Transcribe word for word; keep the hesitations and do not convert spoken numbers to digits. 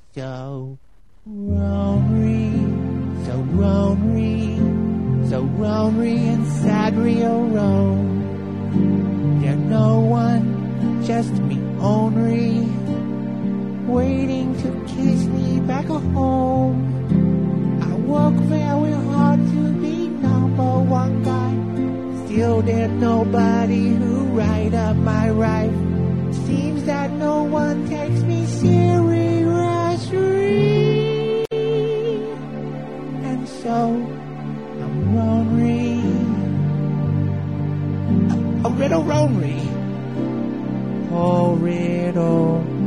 So lonely, so lonely, so lonely inside Rio Rome. There's no one, just me only, waiting to kiss me back home. I work very hard to be number one guy. Still there's nobody who write up my life. Seems that no one takes me seriously. And so I'm lonely. A, a little lonely. Oh, riddle.